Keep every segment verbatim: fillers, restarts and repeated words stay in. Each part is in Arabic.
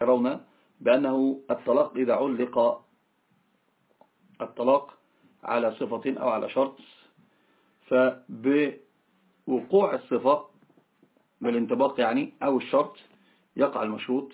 يرون بأنه الطلاق إذا علق الطلاق على صفة أو على شرط، فبوقوع الصفة بالانطباق يعني أو الشرط يقع المشروط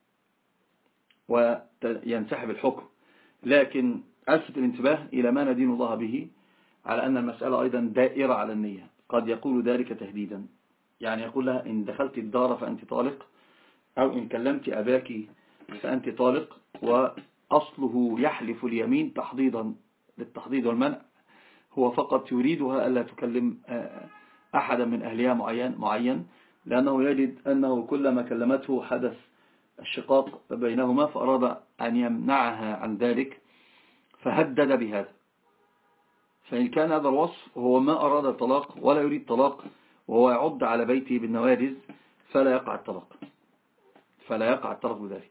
وينسحب الحكم. لكن ألفت الانتباه إلى ما ندين الله به على أن المسألة أيضا دائرة على النية. قد يقول ذلك تهديدا، يعني يقول لها إن دخلت الدار فأنت طالق، أو إن كلمت أباك فأنت طالق، وأصله يحلف اليمين تحضيضا للتحضيض والمنع، هو فقط يريدها ألا تكلم أحدا من أهلها معين, معين لأنه يجد أنه كلما كلمته حدث الشقاق بينهما، فأراد أن يمنعها عن ذلك فهدد بهذا. فإن كان هذا الوصف هو ما أراد الطلاق ولا يريد طلاق وهو يعض على بيته بالنوادز، فلا يقع الطلاق فلا يقع الطلاق بذلك.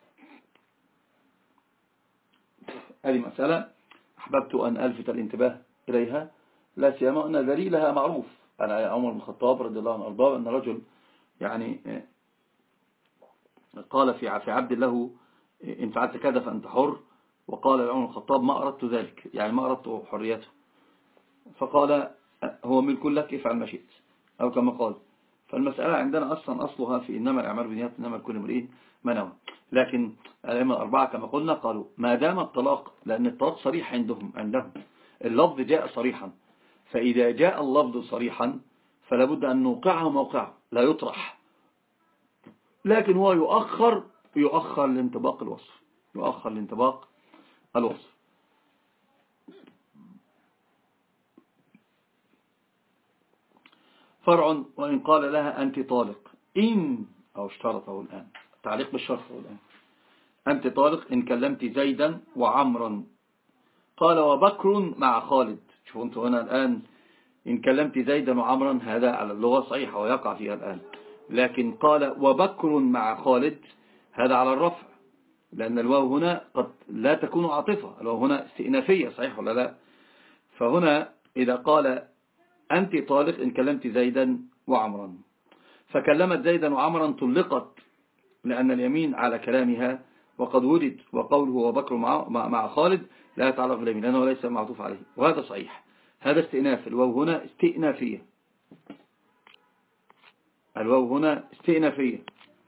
هذه مسألة أحببت أن ألفت الانتباه إليها، لا سيما أن دليلها معروف. أنا عمر بن الخطاب رضي الله عنه أرضاه أن رجل يعني قال في عبد الله إن فعلت كذا فأنت حر، وقال عمر بن الخطاب ما أردت ذلك، يعني ما أردت حريته، فقال هو ملك لك افعل ما شئت أو كما قال. فالمسألة عندنا أصلا أصلها في إنما الأعمال بالنيات إنما لكل امرئ ما نوى. لكن الأئمة الأربعة كما قلنا قالوا ما دام الطلاق، لأن الطلاق صريح عندهم عندهم اللفظ جاء صريحا، فإذا جاء اللفظ صريحا فلا بد أن نوقعه موقعه لا يطرح، لكن هو يؤخر يؤخر لانطباق الوصف يؤخر لانطباق الوصف. فرع وإن قال لها أنت طالق إن أو اشترطه الآن تعليق بالشرط الآن أنت طالق إن كلمت زيدا وعمرا. قال وبكر مع خالد. شوفوا أنتوا هنا الآن إن كلمت زيدا وعمرا هذا على اللغة صحيحة ويقع فيها الآن، لكن قال وبكر مع خالد هذا على الرفع، لأن الواو هنا قد لا تكون عاطفة، الواو هنا استئنافية صحيح ولا لا؟ فهنا إذا قال أنت طالق إن كلمت زيدا وعمرا، فكلمت زيدا وعمرا طلقت لأن اليمين على كلامها، وقد ولد وقوله وبكر مع, مع خالد لا يتعلق باليمين لأنه ليس معطوف عليه، وهذا صحيح. هذا استئناف، الواو هنا استئنافية، الواو هنا استئنافية.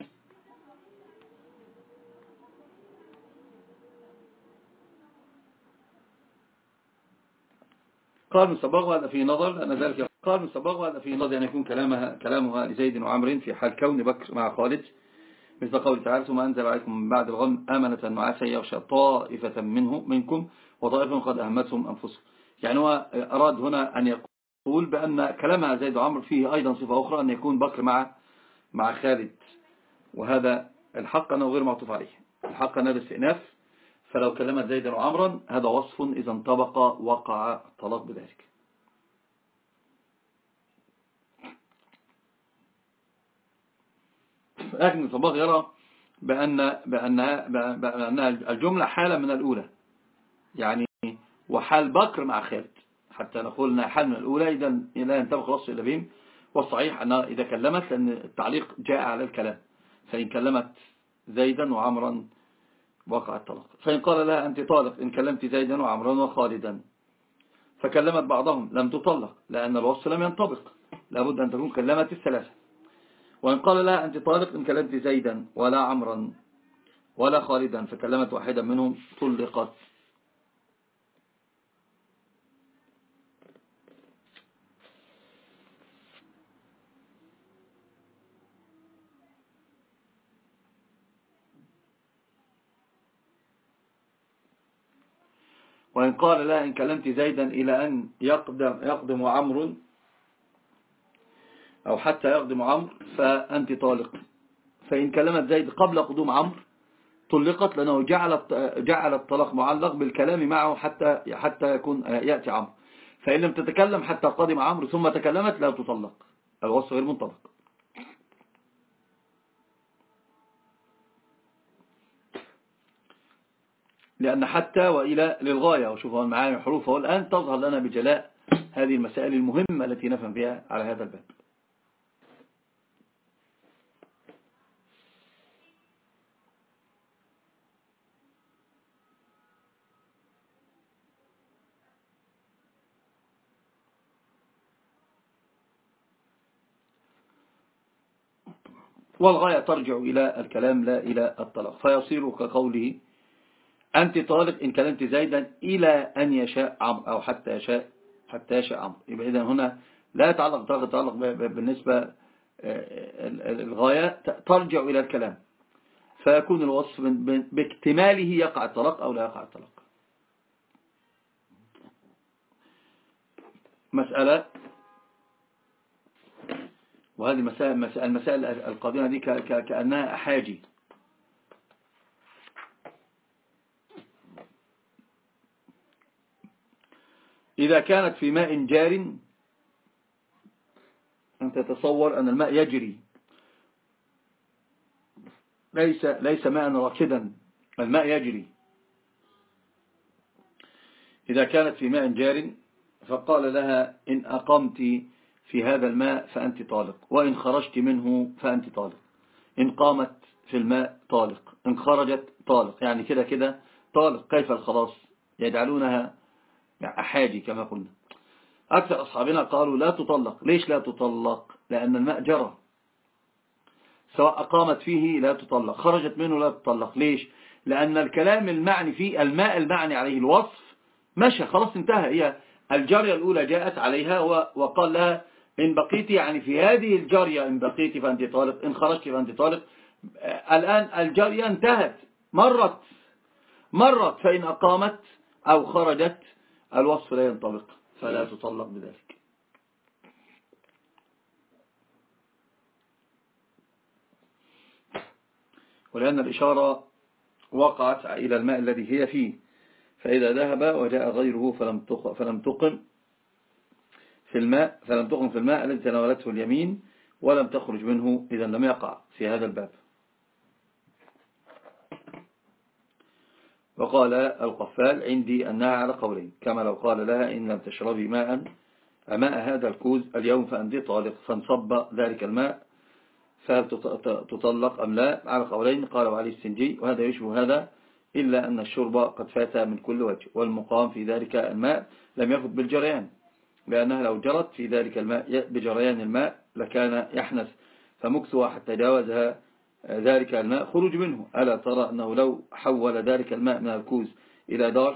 قال من صباغ هذا في نظر لأن ذلك قال من صباغ هذا في نظر أن يكون كلامها كلامها لزيد وعمر في حال كون بكر مع خالد، مثل قول تعالى ثم أنزل عليكم من بعد الغم آمنة نعاسا يغشى طائفة منه منكم وطائفة قد أهمتهم أنفسهم. يعني هو أراد هنا أن يقول بأن كلامها زيد وعمر فيه أيضا صفة أخرى أن يكون بكر مع مع خالد، وهذا الحق أنه غير معطوف عليه، الحق أنه الاستئناف. فلو كلمت زيدا وعمرا هذا وصف إذا انطبق وقع الطلاق بذلك. لكن الصباغ يرى بأن بأنها بأنها الجملة حالة من الأولى، يعني وحال بكر مع خالد، حتى نقول أنها حال من الأولى إذا لا ينطبق الوصف إلا بهم. والصحيح أنها إذا كلمت، لأن التعليق جاء على الكلام، فإن كلمت زيدا وعمرا وقع الطلاق. فإن قال لها أنت طالق إن كلمت زيدا وعمرا وخالدا، فكلمت بعضهم لم تطلق لأن الوصف لم ينطبق، لابد أن تكون كلمت الثلاثة. وإن قال لها أنت طالق إن كلمت زيدا ولا عمرا ولا خالدا، فكلمت واحدا منهم طلقت. وإن قال لها إن كلمت زيدا إلى أن يقدم, يقدم عمرو أو حتى يقدم عمرو فأنت طالق، فإن كلمت زيد قبل قدوم عمرو طلقت، لأنه جعل جعل الطلاق معلق بالكلام معه حتى حتى يكون يأتي عمرو. فإن لم تتكلم حتى قدم عمرو ثم تكلمت لا تطلق، الوصف غير منطبق. لأن حتى وإلى للغاية، وشوفوا المعاني وحروفها الآن تظهر لنا بجلاء هذه المسائل المهمة التي نفهم بها على هذا الباب. والغاية ترجع إلى الكلام لا إلى الطلاق، فيصير كقوله أنت طالق إن كلمت زيدا إلى أن يشاء عمرو أو حتى يشاء حتى يشاء عمرو. يبقى إذن هنا لا يتعلق تعلق بالنسبة الغاية ترجع إلى الكلام، فيكون الوصف باكتماله يقع الطلاق أو لا يقع الطلاق. مسألة، وهذه المسائل القادمة دي كأنها أحاجي. إذا كانت في ماء جار، أنت تتصور أن الماء يجري، ليس ليس ماء راكدا، الماء يجري. إذا كانت في ماء جار فقال لها إن أقمت في هذا الماء فأنت طالق، وإن خرجت منه فأنت طالق. إن قامت في الماء طالق، إن خرجت طالق، يعني كده كده طالق. كيف الخلاص؟ يجعلونها أحاجي كما قلنا. أكثر أصحابنا قالوا لا تطلق. ليش لا تطلق؟ لأن الماء جرى، سواء أقامت فيه لا تطلق، خرجت منه لا تطلق. ليش؟ لأن الكلام المعني فيه الماء المعني عليه الوصف مشى، خلاص انتهى. هي الجارية الأولى جاءت عليها وقال لها إن بقيت، يعني في هذه الجارية إن بقيت فأنت طالق، إن خرجت فأنت طالق. الآن الجارية انتهت، مرت مرت فإن أقامت أو خرجت الوصف لا ينطبق، فلا تطلق بذلك. ولأن الإشارة وقعت إلى الماء الذي هي فيه، فإذا ذهب وجاء غيره فلم تقم في الماء فلم تقم في الماء الذي تناولته اليمين ولم تخرج منه، إذا لم يقع في هذا الباب. وقال القفال عندي أنها على قولين، كما لو قال لها إن لم تشربي ماء ماء هذا الكوز اليوم فأنت طالق، فانصب ذلك الماء، فهل تطلق أم لا؟ على قولين قالوا عليه السنجي، وهذا يشبه هذا إلا أن الشرب قد فات من كل وجه، والمقام في ذلك الماء لم يفت بالجريان، لأنها لو جرت في ذلك الماء بجريان الماء لكان يحنث، فمكثها حتى جاوزها ذلك الماء خروج منه. ألا ترى أنه لو حول ذلك الماء من الكوز إلى دار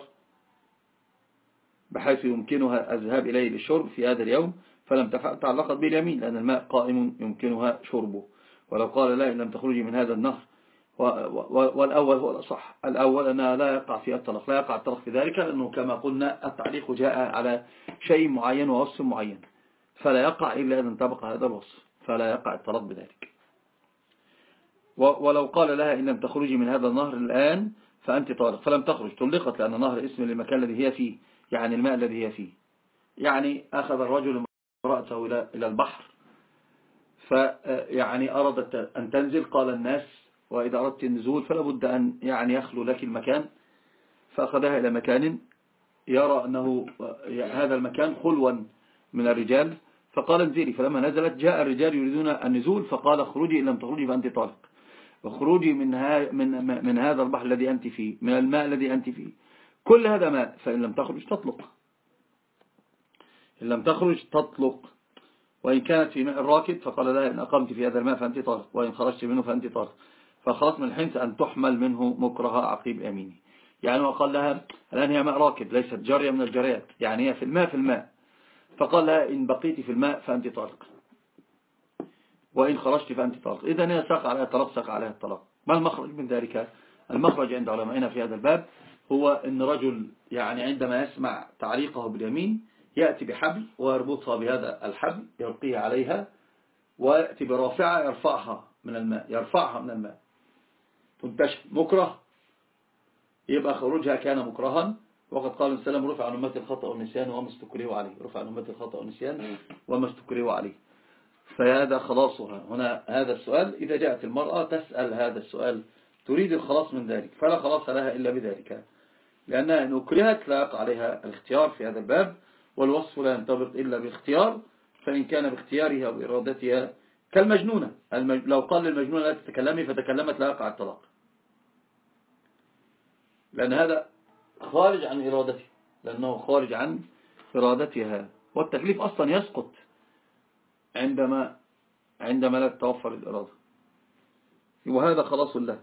بحيث يمكنها الذهاب إليه للشرب في هذا اليوم فلم تفعل، تعلقت باليمين، لأن الماء قائم يمكنها شربه. ولو قال لا إن لم تخرجي من هذا النهر، والأول هو الأصح، الأول أنها لا يقع في الطلاق، لا يقع الطلاق في ذلك، لأنه كما قلنا التعليق جاء على شيء معين ووصف معين، فلا يقع إلا إذا انطبق هذا الوصف، فلا يقع الطلاق بذلك. ولو قال لها إن لم تخرجي من هذا النهر الآن فأنت طالق، فلم تخرج، طلقت، لأن النهر اسم للمكان الذي هي فيه، يعني الماء الذي هي فيه. يعني أخذ الرجل امرأته إلى البحر، فيعني أرادت أن تنزل، قال الناس وإذا أردت النزول فلا بد أن يعني يخلو لك المكان، فأخذها إلى مكان يرى أنه هذا المكان خلوا من الرجال، فقال انزلي. فلما نزلت جاء الرجال يريدون النزول، فقال اخرجي إن لم تخرجي فأنت طالق، وخروجي من, من, من هذا البحر الذي أنت فيه، من الماء الذي أنت فيه، كل هذا ماء، فإن لم تخرج تطلق، إن لم تخرج تطلق. وإن كانت في ماء الراكد فقال لها إن أقمت في هذا الماء فأنت طالق، وإن خرجت منه فأنت طالق، فخلاص من الحنث أن تحمل منه مكرها عقيب يمينه. يعني وقال لها الآن هي ماء راكد ليست جارية من الجريات، يعني هي في الماء في الماء، فقال لها إن بقيت في الماء فأنت طالق، وإن خرجت فأنت طالق. إذن هي ساق عليها الطلاق، ساق عليها الطلاق. ما المخرج من ذلك؟ المخرج عند علمائنا في هذا الباب هو أن رجل يعني عندما يسمع تعليقه باليمين يأتي بحبل ويربطها بهذا الحبل، يلقيها عليها، ويأتي برافعة يرفعها من الماء، يرفعها من الماء تنتشر مكره، يبقى خروجها كان مكرها. وقد قال السلام رفع عن أمتي الخطأ والنسيان وما استكرهوا عليه، رفع عن أمتي الخطأ والنسيان وما استكرهوا عليه، فهذا خلاصها. هنا هذا السؤال إذا جاءت المرأة تسأل هذا السؤال تريد الخلاص من ذلك، فلا خلاص لها إلا بذلك، لأنها إن أكرهت لا يقع عليها الاختيار في هذا الباب، والوصف لا ينطبق إلا باختيار، فإن كان باختيارها وإرادتها كالمجنونة. المج... لو قال للمجنونة لا تتكلمي فتكلمت لا يقع الطلاق، لأن هذا خارج عن إرادته، لأنه خارج عن إرادتها، والتكليف أصلا يسقط عندما عندما لا تتوفر الإرادة. وهذا خلاص له،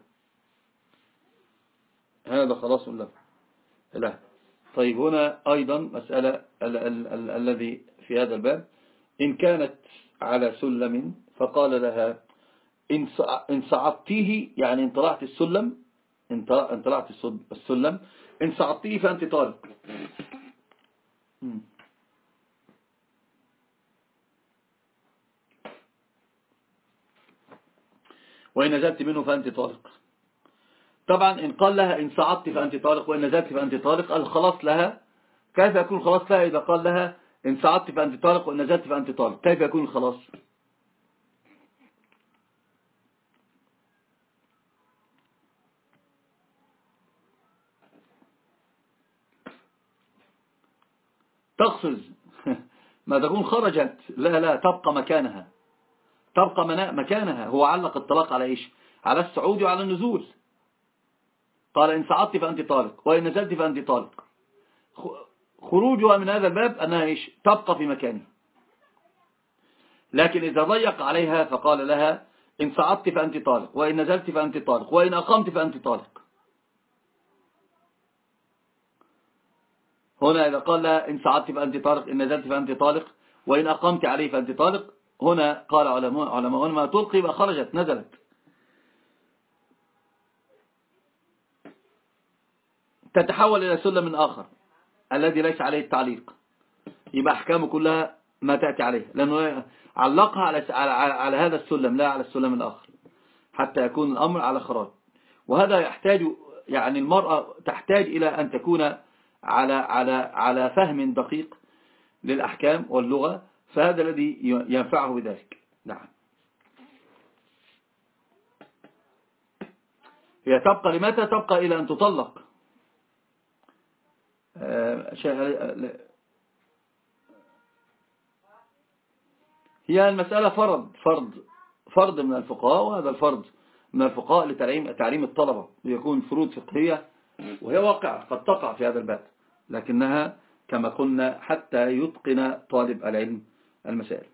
هذا خلاص له له. طيب هنا أيضا مسألة ال ال ال الذي في هذا الباب، إن كانت على سلم فقال لها إن صعدتيه، يعني إن طلعت السلم، إن طلعت السلم إن صعدتيه فأنت طالق. وإن نزلت منه فأنت طالق. طبعا إن قال لها إن صعدت فأنت طالق وإن نزلت فأنت طالق، الخلاص لها. كيف يكون الخلاص لها إذا قال لها إن صعدت فأنت طالق وإن نزلت فأنت طالق؟ كيف يكون الخلاص؟ تقفز ما تكون خرجت، لا لا تبقى مكانها، تبقى مكانها. هو علق الطلاق على إيش؟ على الصعود وعلى النزول. قال إن صعدت فأنت طالق وإن نزلت فأنت طالق. خروجها من هذا الباب أنها إيش؟ تبقى في مكانه. لكن إذا ضيق عليها فقال لها إن صعدت فأنت طالق وإن نزلت فأنت طالق وإن أقمت فأنت طالق. هنا إذا قال لها إن صعدت فأنت طالق إن نزلت فأنت طالق وإن أقمت عليه فأنت طالق، هنا قال علماء ما تلقي وخرجت نزلت. تتحول إلى سلم آخر الذي ليس عليه التعليق، يبقى أحكامه كلها ما تأتي عليه، لأنه علقها على, على, على هذا السلم لا على السلم الآخر، حتى يكون الأمر على خراج. وهذا يحتاج، يعني المرأة تحتاج إلى أن تكون على على على فهم دقيق للأحكام واللغة، فهذا الذي ينفعه بذلك. نعم. هي تبقى لمتى؟ تبقى إلى أن تطلق. هي المسألة فرض فرض فرض من الفقهاء، وهذا الفرض من الفقهاء لتعليم تعليم الطلبة ليكون فروض فقهية، وهي واقع قد تقع في هذا الباب، لكنها كما قلنا حتى يتقن طالب العلم المسائل.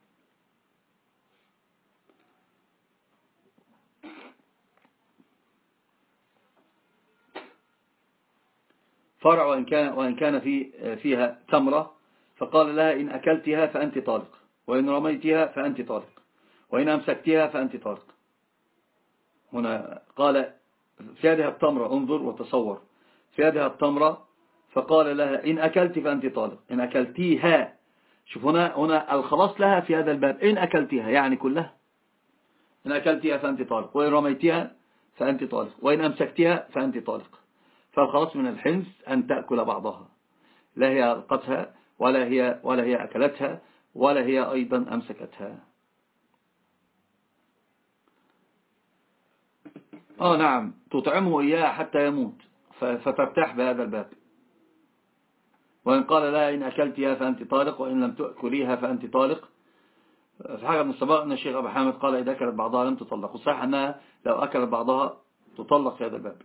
فرع وإن كان وإن كان في فيها تمرة، فقال لها إن أكلتها فأنت طالق وإن رميتها فأنت طالق وإن أمسكتها فأنت طالق. هنا قال في هذه التمرة، انظر وتصور، في هذه التمرة فقال لها إن أكلت فأنت طالق إن أكلتيها. شوف هنا هنا الخلاص لها في هذا الباب إن أكلتها، يعني كلها. إن أكلتها فأنت طالق وإن رميتها فأنت طالق وإن أمسكتها فأنت طالق. فالخلاص من الحنث أن تأكل بعضها، لا هي ألقتها ولا هي ولا هي أكلتها ولا هي أيضا أمسكتها. آه نعم، تطعمه إياها حتى يموت فترتاح بهذا الباب. وإن قال لها إن أكلتها فأنت طالق وإن لم تأكليها فأنت طالق، في حاجة من السباق أن الشيخ أبو حامد قال إذا أكلت بعضها لم تطلق، وصحيح أنها لو أكلت بعضها تطلق في هذا الباب.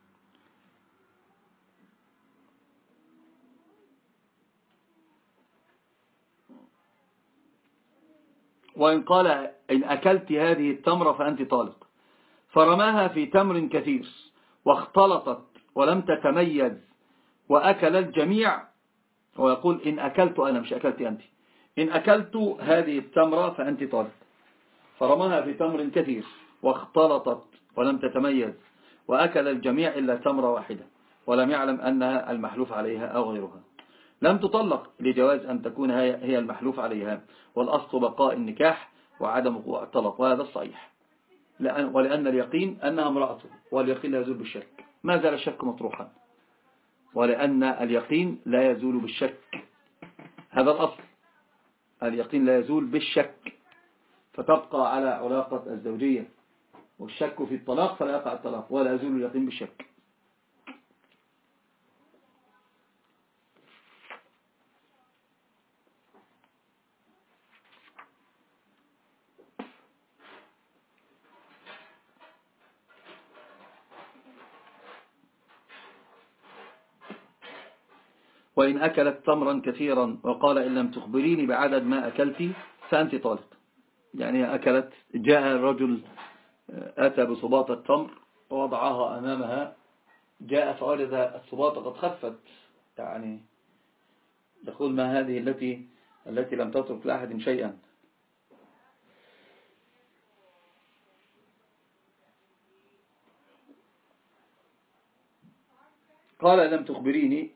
وإن قال إن أكلت هذه التمرة فأنت طالق، فرماها في تمر كثير واختلطت ولم تتميز وأكل الجميع، ويقول إن أكلت أنا مش أكلت أنت، إن أكلت هذه التمرة فأنت طالق. فرماها في تمر كثير واختلطت ولم تتميز وأكل الجميع إلا تمرة واحدة ولم يعلم أنها المحلوف عليها أو غيرها، لم تطلق لجواز أن تكون هي المحلوف عليها، والأصل بقاء النكاح وعدم وقوع الطلاق، وهذا الصحيح. ولأن اليقين أنها امرأته، واليقين لا يزول بالشك، ما زال الشك مطروحا، ولأن اليقين لا يزول بالشك، هذا الأصل، اليقين لا يزول بالشك، فتبقى على علاقة الزوجية، والشك في الطلاق فلا يقع الطلاق ولا يزول اليقين بالشك. وإن أكلت تمرا كثيرا وقال إن لم تخبريني بعدد ما أكلت فأنت طالق، يعني أكلت، جاء الرجل أتى بصباط التمر ووضعها أمامها، جاء فوجد الصباط قد خفت، يعني يقول ما هذه التي التي لم تترك لأحد شيئا. قال لم تخبريني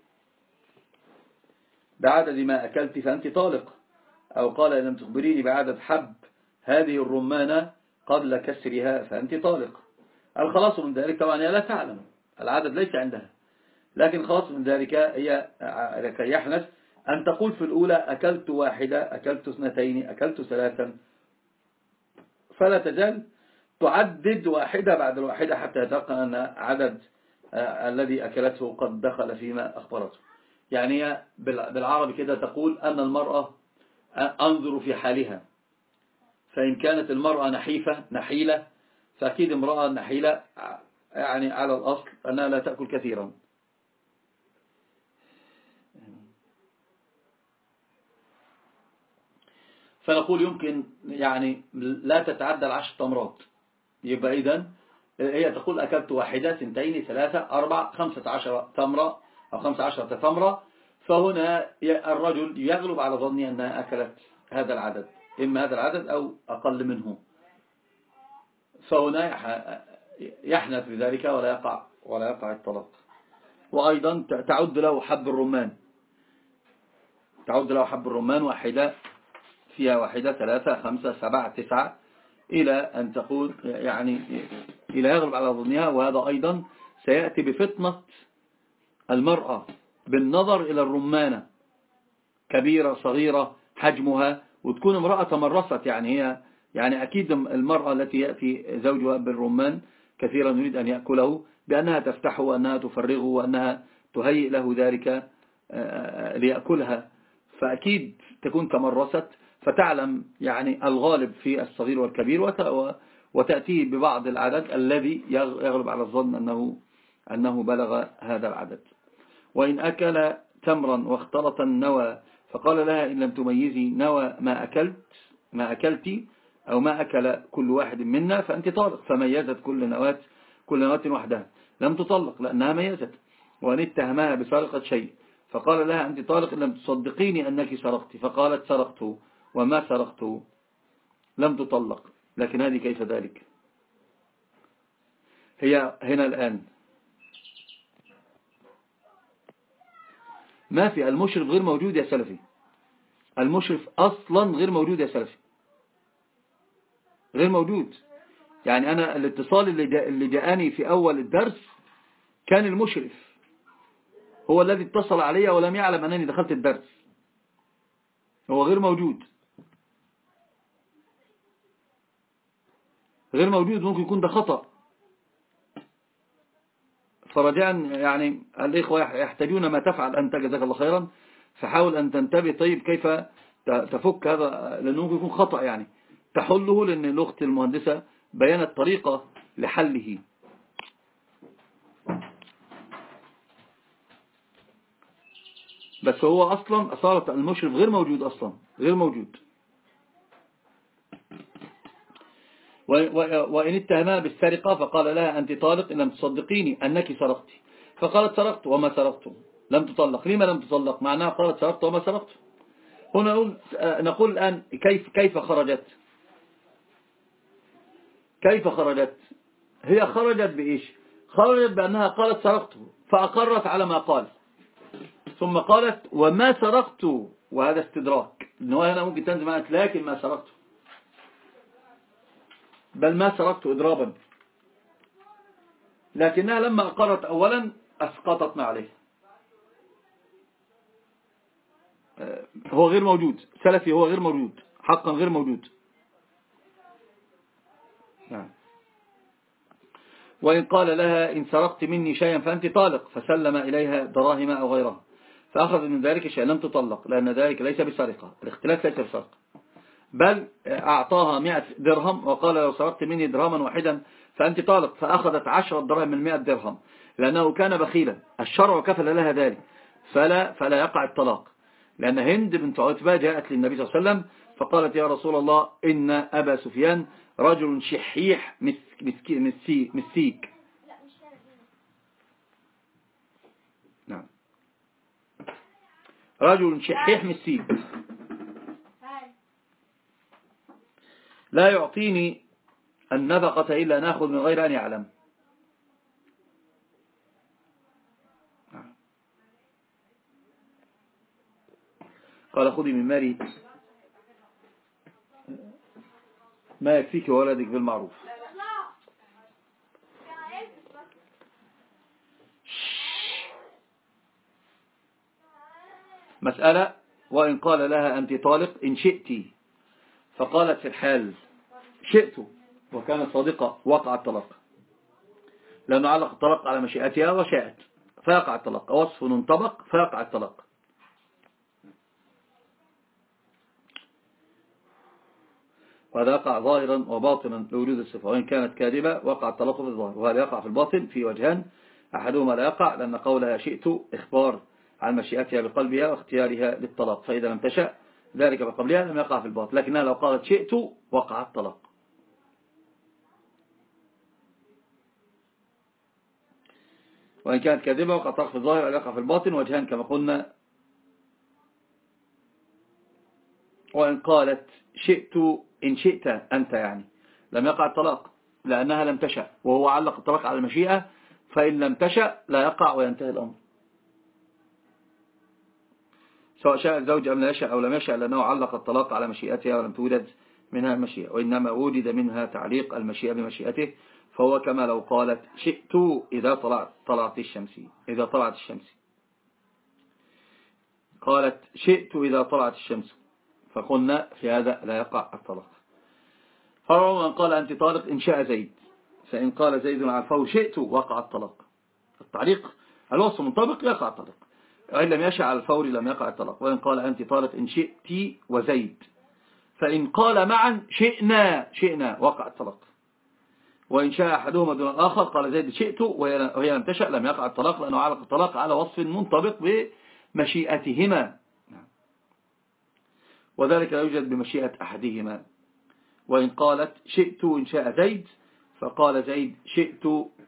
بعدد ما أكلت فأنت طالق، أو قال لم تخبريني بعدد حب هذه الرمانة قبل كسرها فأنت طالق. الخلاص من ذلك طبعا هي لا تعلم العدد، ليس عندها، لكن خلاص من ذلك هي لكي يحنث أن تقول في الأولى أكلت واحدة، أكلت اثنتين، أكلت ثلاثا، فلا تزال تعدد واحدة بعد الواحدة حتى يتيقن أن عدد الذي أكلته قد دخل فيما أخبرته. يعني بالعربي كده تقول أن المرأة أنظر في حالها، فإن كانت المرأة نحيفة نحيلة فأكيد امرأة نحيلة يعني على الأصل أنها لا تأكل كثيرا. فنقول يمكن يعني لا تتعدى العشر تمرات، يبقى إذن هي تقول أكلت واحدة اثنتين ثلاثة أربع خمسة عشر تمرة أو خمسة عشرة تمرة، فهنا الرجل يغلب على ظني أنها أكلت هذا العدد، إما هذا العدد أو أقل منه، فهنا يحنث بذلك ولا يقع ولا يقع الطلاق. وأيضا تعد له حب الرمان، تعد له حب الرمان واحدة فيها واحدة ثلاثة خمسة سبعة تسعة إلى أن تقول يعني إلى يغلب على ظنها. وهذا أيضا سيأتي بفطنة المرأة بالنظر إلى الرمانة كبيرة صغيرة حجمها، وتكون امرأة تمرست، يعني هي يعني أكيد المرأة التي يأتي زوجها بالرمان كثيرا يريد أن يأكله بأنها تفتحه وأنها تفرغه وأنها تهيئ له ذلك ليأكلها، فأكيد تكون تمرست فتعلم يعني الغالب في الصغير والكبير وتأتي ببعض العدد الذي يغلب على الظن أنه, أنه بلغ هذا العدد. وإن أكل تمرا واختلط النوى فقال لها إن لم تميزي نوى ما أكلت ما أكلت أو ما أكل كل واحد منا فأنت طالق، فميزت كل نواة كل نواة وحدها لم تطلق لأنها ميزت. وأن اتهمها بسرقة شيء فقال لها أنت طالق إن لم تصدقيني أنك سرقت، فقالت سرقت وما سرقت لم تطلق. لكن هذه كيف ذلك؟ هي هنا الآن ما في المشرف غير موجود يا سلفي، المشرف أصلا غير موجود يا سلفي، غير موجود. يعني أنا الاتصال اللي, جاء اللي جاءني في أول الدرس كان المشرف هو الذي اتصل علي ولم يعلم أنني دخلت الدرس، هو غير موجود غير موجود ممكن يكون ده خطأ. فرجاء يعني الإخوة يحتاجون ما تفعل أنت جزاك الله خيرا، فحاول أن تنتبه طيب كيف تفك هذا، لأنه ممكن يكون خطأ يعني تحله، لأن الأخت المهندسة بيانت طريقة لحله. بس هو أصلا أصارت المشرف غير موجود أصلا غير موجود. وإن اتهمها بالسرقة فقال لها أنت طالق إن لم تصدقيني أنك سرقت، فقالت سرقت وما سرقت لم تطلق. لما لم تطلق؟ معناها قالت سرقت وما سرقت. هنا نقول, نقول الآن كيف, كيف خرجت كيف خرجت هي خرجت بإيش؟ خرجت بأنها قالت سرقت فأقرت على ما قال، ثم قالت وما سرقت، وهذا استدراك، إنه هنا ممكن تنزل معك لكن ما سرقت، بل ما سرقت إضرابا، لكنها لما أقرت أولا أسقطت ما عليه. هو غير موجود سلفي، هو غير موجود حقا غير موجود. نعم. وإن قال لها إن سرقت مني شيئا فأنت طالق، فسلم إليها دراهم أو غيرها فأخذ من ذلك شيئا لم تطلق، لأن ذلك ليس بسرقة، الاختلاف ليس بسرقة، بل أعطاها مئة درهم وقال لو سرقت مني درهما واحدا فأنت طالق، فأخذت عشرة دراهم من مئة درهم لأنه كان بخيلا، الشرع كفل لها ذلك، فلا, فلا يقع الطلاق. لأن هند بنت عتبة جاءت للنبي صلى الله عليه وسلم فقالت يا رسول الله إن أبا سفيان رجل شحيح مسكيك مسيك. نعم، رجل شحيح مسيك لا يعطيني النفقة إلا نأخذ من غير أن يعلم. قال خذي من مالي ما يكفيك وولدك بالمعروف. مسألة: وإن قال لها أنت طالق إن شئت، فقالت في الحال شئت وكانت صادقة، وقع الطلاق، لأنه علق الطلاق على مشيئتها وشاءت فيقع الطلاق، وصف انطبق فيقع الطلاق. وهذا يقع ظاهرا وباطنا لوجود الصفة، وإن كانت كاذبة وقع الطلاق في الظاهر، وهذا يقع في الباطن في وجهان: أحدهما لا يقع لأن قولها شئت إخبار عن مشيئتها بقلبها واختيارها للطلاق، فإذا لم تشأ ذلك بقبلها لم يقع في الباطن، لكنها لو قالت شئت وقع الطلاق. وإن كانت كاذبة وقع الطلاق في الظاهر ولا يقع في الباطن، وجهان كما قلنا. وإن قالت شئت إن شئت أنت يعني لم يقع الطلاق لأنها لم تشأ، وهو علق الطلاق على المشيئة، فإن لم تشأ لا يقع وينتهي الأمر، سواء شاء الزوج أم لا يشأ أو لم يشأ، لأنه علق الطلاق على مشيئتها ولم توجد منها المشيئة، وإنما وجد منها تعليق المشيئة بمشيئته، فهو كما لو قالت شئت إذا طلعت, طلعت الشمس إذا طلعت الشمس قالت شئت إذا طلعت الشمس، فقلنا في هذا لا يقع الطلاق. فرعوا من قال أنت طالق إن شاء زيد، فإن قال زيد عفوا شئت وقع الطلاق. التعليق الوصف منطبق يقع الطلاق، وإن لم يشاء على الفور لم يقع الطلاق. وإن قال أنت طالق إن شئت وزيد، فإن قال معا شئنا شئنا وقع الطلاق. وإن شاء أحدهما دون الآخر قال زيد شئت وهي لم تشأ لم يقع الطلاق، لأنه علق الطلاق على وصف منطبق بمشيئتهما، وذلك لا يوجد بمشيئة أحدهما. وإن قالت شئت إن شاء زيد، فقال زيد شئت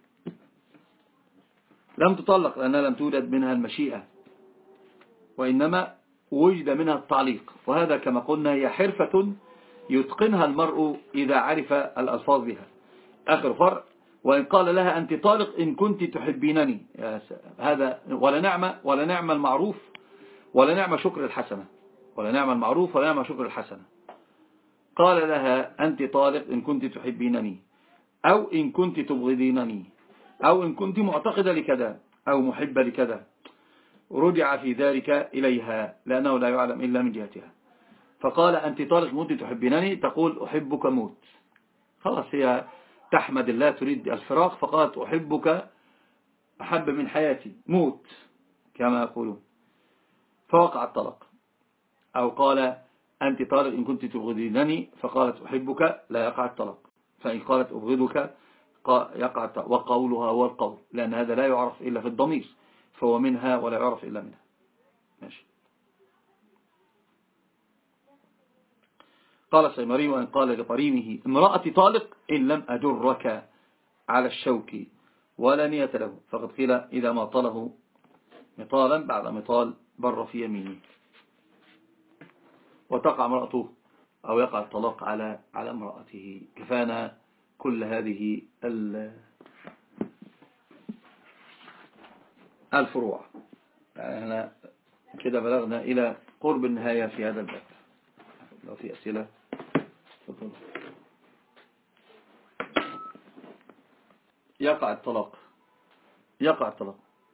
لم تطلق لأنها لم توجد منها المشيئة، وإنما وجد منها التعليق، وهذا كما قلنا هي حرفة يتقنها المرء إذا عرف الألفاظ بها. آخر فرع: وإن قال لها أنت طالق إن كنت تحبينني، هذا ولا نعم ولا نعم المعروف ولا نعم شكر الحسنة، ولا نعم المعروف ولا نعم شكر الحسنة. قال لها أنت طالق إن كنت تحبينني، أو إن كنت تبغضينني، أو إن كنت معتقدة لكذا أو محبة لكذا، رجع في ذلك إليها لأنه لا يعلم إلا من جهتها. فقال أنت طالق كنت تحبينني، تقول أحبك موت، خلاص هي تحمد الله تريد الفراق، فقالت أحبك أحب من حياتي موت كما يقولون، فوقع الطلاق. أو قال أنت طالق إن كنت تبغضينني، فقالت أحبك لا يقع الطلاق. فإن قالت أبغضك يقع الطلاق، وقولها هو القول، لأن هذا لا يعرف إلا في الضمير، فهو منها ولا يعرف إلا منها. ماشي. قال سيمري: وإن قال لقرينه امرأتي طالق إن لم أجرك على الشوك ولا نية له، فقد قيل إذا ما طاله مطالا بعد مطال بر في يمينه، وتقع امرأته أو يقع الطلاق على على امرأته. كفانا كل هذه الفروع، يعني كده بلغنا إلى قرب النهاية في هذا الباب. لو في أسئلة تفضل. يقع الطلاق يقع الطلاق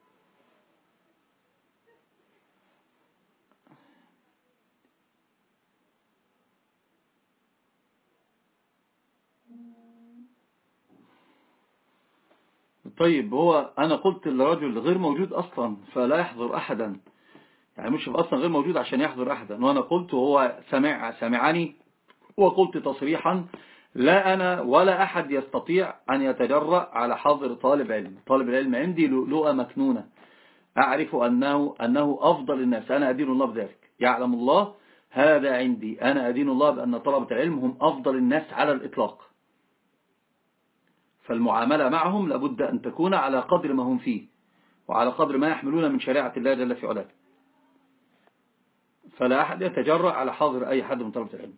طيب، هو أنا قلت الرجل غير موجود أصلا فلا يحضر أحدا، يعني مش أصلا غير موجود عشان يحضر أحدا، وأنا قلت هو سمع سمعني، وقلت تصريحا لا أنا ولا أحد يستطيع أن يتجرأ على حظر طالب علم. طالب العلم عندي لؤلؤة مكنونة، أعرف أنه, أنه أفضل الناس، أنا أدين الله بذلك، يعلم الله هذا عندي أنا أدين الله بأن طلبة العلم هم أفضل الناس على الإطلاق، فالمعاملة معهم لابد أن تكون على قدر ما هم فيه وعلى قدر ما يحملون من شريعة الله جل في علاه، فلا أحد يتجرأ على حاضر أي حد من طلبة العلم.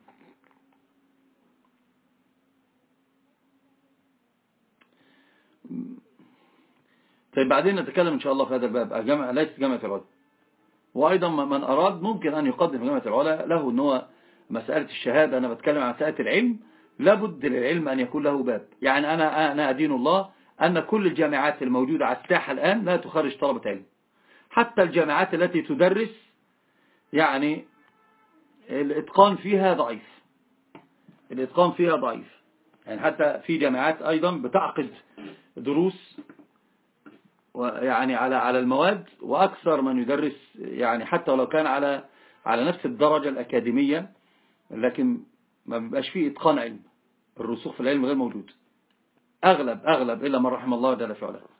طيب بعدين نتكلم إن شاء الله في هذا الباب، جامعة ليست جامعة العلا، وأيضا من أراد ممكن أن يقدم جامعة العلا له أنه مسألة الشهادة، أنا بتكلم عن مسألة العلم، لابد للعلم أن يكون له باب. يعني أنا أنا أدين الله أن كل الجامعات الموجودة على الساحة الآن لا تخرج طلبة علم، حتى الجامعات التي تدرس يعني الإتقان فيها ضعيف، الإتقان فيها ضعيف. يعني حتى في جامعات أيضا بتعقد دروس يعني على على المواد، وأكثر من يدرس يعني حتى ولو كان على على نفس الدرجة الأكاديمية، لكن ما بيبقاش فيه إتقان علم، الرسوخ في العلم غير موجود، أغلب أغلب إلا من رحم الله جل في علاه.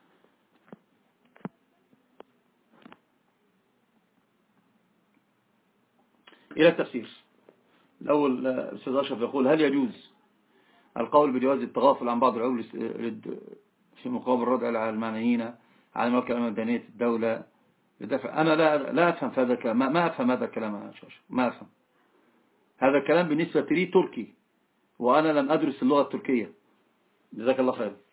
إلى التفسير الأول، الأستاذ أشرف يقول: هل يجوز القول بجواز التغافل عن بعض العلوم في مقابل الردع على المعنيين على الموكل المدنية الدولة لدفع؟ أنا لا لا أفهم هذا الكلام، ما, ما أفهم هذا الكلام يا شاش، ما أفهم هذا الكلام بالنسبة لي تركي، وأنا لم أدرس اللغة التركية. جزاك الله خير.